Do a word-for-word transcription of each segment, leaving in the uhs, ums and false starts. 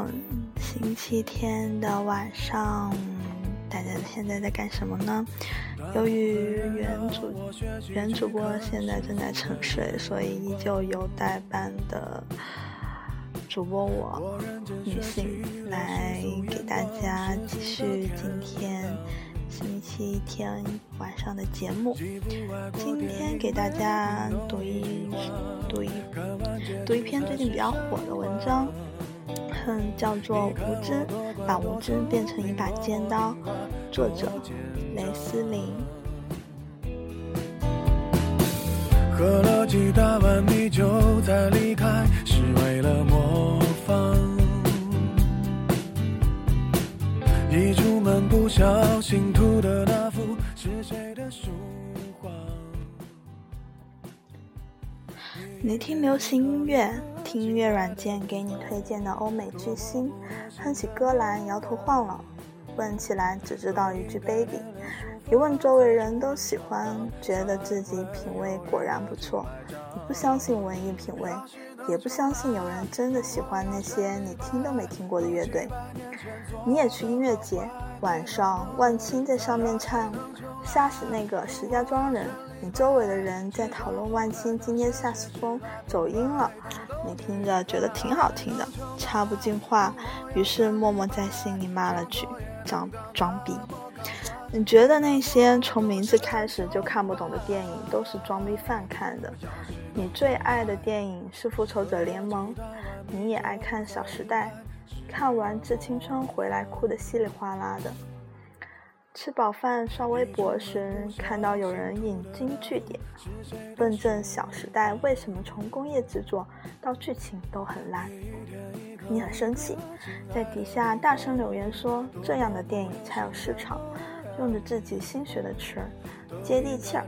道星期天的晚上大家现在在干什么呢？由于原主原主播现在正在沉睡，所以依旧由代班的主播我女性来给大家继续今天星期天晚上的节目。今天给大家读一读一读一篇最近比较火的文章，嗯，叫做无知把无知变成一把尖刀，作者雷思玲。 喝了几大碗米酒才离开，是为了模仿。一出门不小心涂的那幅是谁的书画。 你听流行音乐，听音乐软件给你推荐的欧美巨星，哼起歌来摇头晃脑，问起来只知道一句 baby， 一问周围人都喜欢，觉得自己品味果然不错。你不相信文艺品味，也不相信有人真的喜欢那些你听都没听过的乐队。你也去音乐节，晚上万青在上面唱吓死那个石家庄人，你周围的人在讨论万青今天萨克斯风走音了，你听着觉得挺好听的，插不进话，于是默默在心里骂了句装装逼。你觉得那些从名字开始就看不懂的电影都是装逼犯看的，你最爱的电影是复仇者联盟，你也爱看小时代，看完致青春回来哭得稀里哗啦的。吃饱饭刷微博时，看到有人引经据典，论证小时代为什么从工业制作到剧情都很烂，你很生气，在底下大声留言说这样的电影才有市场，用着自己新学的词接地气儿。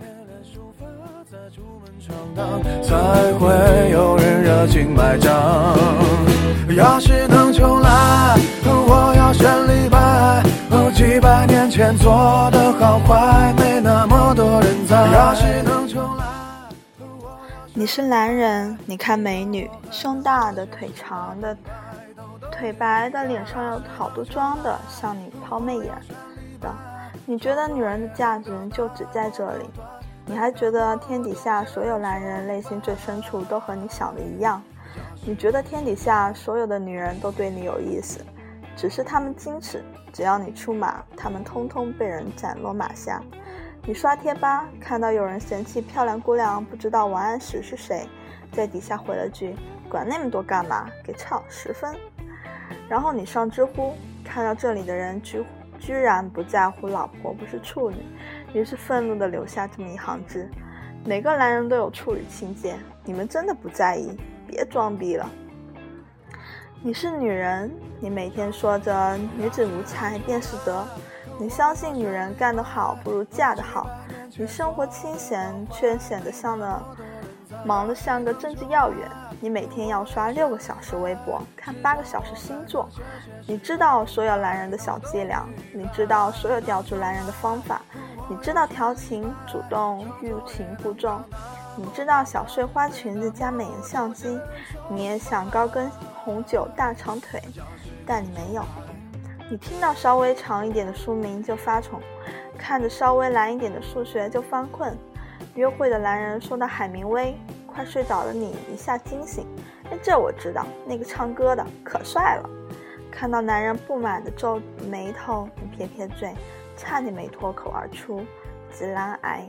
才会有人热情买账。要是能重来，我要选李白。几百年前做的好坏，没那么多人在。要是能重来。 你是男人，你看美女，胸大的、腿长的、腿白的，脸上有好多妆的，向你抛媚眼的。你觉得女人的价值就只在这里？你还觉得天底下所有男人内心最深处都和你想的一样？你觉得天底下所有的女人都对你有意思，只是她们矜持，只要你出马，她们通通被人斩落马下。你刷贴吧，看到有人嫌弃漂亮姑娘不知道王安石是谁，在底下回了句管那么多干嘛，给操十分。然后你上知乎，看到这里的人居居然不在乎老婆不是处女，于是愤怒地留下这么一行字：每个男人都有处女情节，你们真的不在意，别装逼了。你是女人，你每天说着女子无才便是德，你相信女人干得好不如嫁得好，你生活清闲却显得像的忙得像个政治要员，你每天要刷六个小时微博，看八个小时星座，你知道所有男人的小伎俩，你知道所有吊住男人的方法，你知道调情主动欲擒故纵，你知道小碎花裙子加美颜相机，你也想高跟红酒大长腿，但你没有。你听到稍微长一点的书名就发宠，看着稍微难一点的数学就犯困，约会的男人说到海明威，快睡着的你一下惊醒，哎，这我知道，那个唱歌的可帅了。看到男人不满的皱眉头，你撇撇嘴，差点没脱口而出直男癌。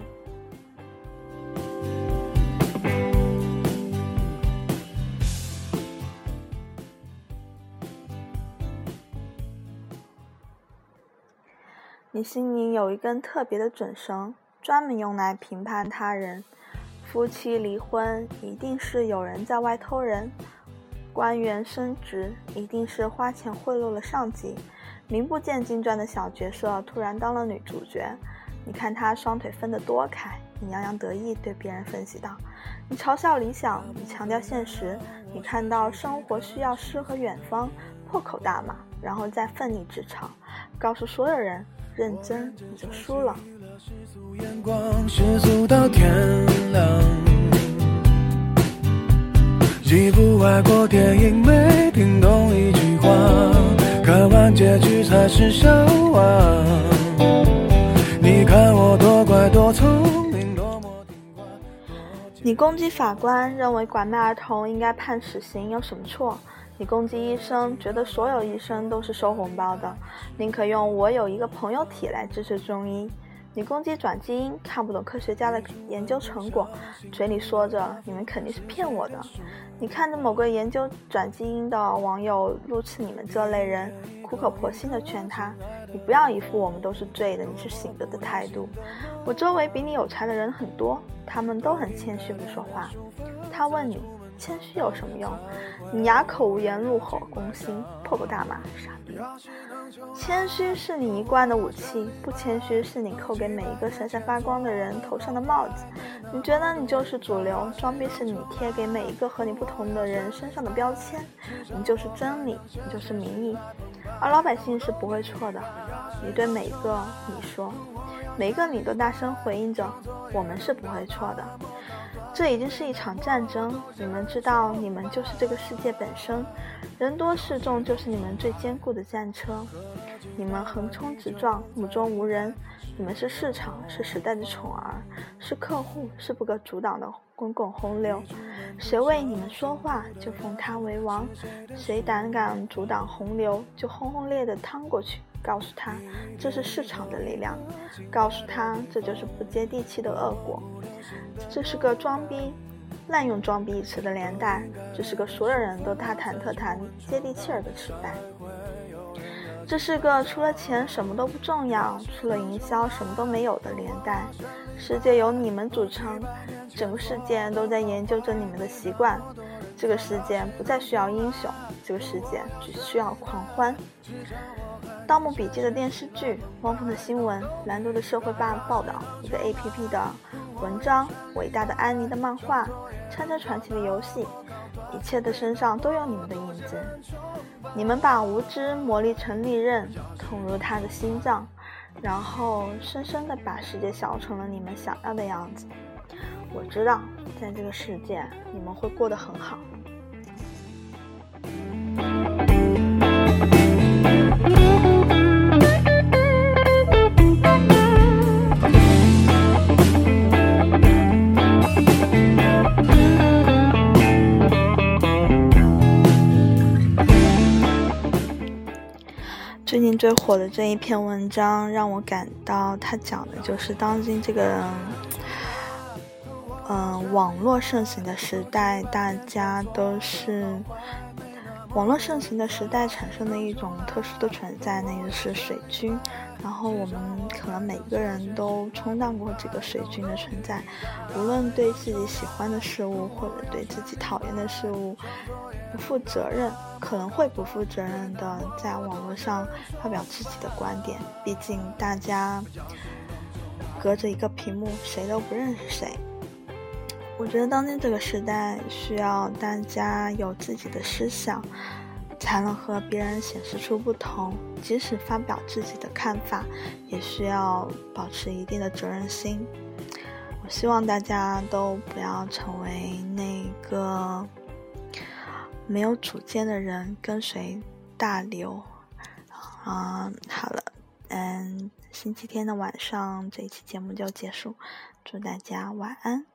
你心里有一根特别的准绳，专门用来评判他人。夫妻离婚一定是有人在外偷人，官员升职一定是花钱贿赂了上级，名不见经传的小角色突然当了女主角，你看她双腿分得多开，你洋洋得意对别人分析道，你嘲笑理想，你强调现实，你看到生活需要诗和远方，破口大骂，然后再奋力自嘲，告诉所有人认真你就输了。 眼光世俗到天亮，几部外国电影没听懂一句谎，看完结局才是笑话。你看我多乖多聪明多么听话。 你攻击法官，认为拐卖儿童应该判死刑，有什么错？你攻击医生，觉得所有医生都是收红包的，宁可用我有一个朋友体来支持中医。你攻击转基因，看不懂科学家的研究成果，嘴里说着你们肯定是骗我的。你看着某个研究转基因的网友怒斥你们这类人，苦口婆心地劝他，你不要一副我们都是醉的，你是醒着的态度。我周围比你有才的人很多，他们都很谦虚不说话。他问你，谦虚有什么用？你哑口无言，怒吼攻心，破口大骂，傻逼。谦虚是你一贯的武器，不谦虚是你扣给每一个闪闪发光的人头上的帽子。你觉得你就是主流，装逼是你贴给每一个和你不同的人身上的标签。你就是真理，你就是民意，而老百姓是不会错的。你对每一个你说，每一个你都大声回应着，我们是不会错的。这已经是一场战争，你们知道你们就是这个世界本身，人多势众就是你们最坚固的战车。你们横冲直撞，目中无人，你们是市场，是时代的宠儿，是客户，是不可阻挡的滚滚洪流。谁为你们说话，就奉他为王，谁胆敢阻挡洪流，就轰轰烈烈地趟过去，告诉他这是市场的力量，告诉他这就是不接地气的恶果。这是个装逼滥用装逼一词的年代，这是个所有人都大谈特谈接地气儿的时代。这是个除了钱什么都不重要，除了营销什么都没有的年代。世界由你们组成，整个世界都在研究着你们的习惯。这个世界不再需要英雄，这个世界只需要狂欢。盗墓笔记的电视剧，汪峰的新闻，蓝度的社会报报道，一个 A P P 的文章，伟大的安妮的漫画，参加传奇的游戏，一切的身上都有你们的影子。你们把无知磨砺成利刃，捅入他的心脏，然后深深地把世界削成了你们想要的样子。我知道在这个世界你们会过得很好。最近最火的这一篇文章让我感到，它讲的就是当今这个嗯、呃、网络盛行的时代，大家都是网络盛行的时代产生的一种特殊的存在，那就是水军。然后我们可能每个人都充当过这个水军的存在，无论对自己喜欢的事物或者对自己讨厌的事物不负责任，可能会不负责任的在网络上发表自己的观点。毕竟大家隔着一个屏幕，谁都不认识谁。我觉得当今这个时代需要大家有自己的思想，才能和别人显示出不同。即使发表自己的看法，也需要保持一定的责任心。我希望大家都不要成为那个没有主见的人，跟随大流。啊、嗯，好了，嗯，星期天的晚上这一期节目就结束，祝大家晚安。